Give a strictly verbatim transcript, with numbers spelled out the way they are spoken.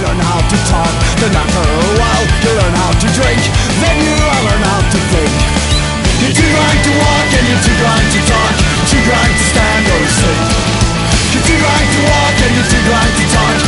learn how to talk. Then after a while you learn how to drink. Then you learn how to think. You're too blind to walk and you're too blind to talk. Too blind to stand or to sit. You're too blind to walk and you're too blind to talk.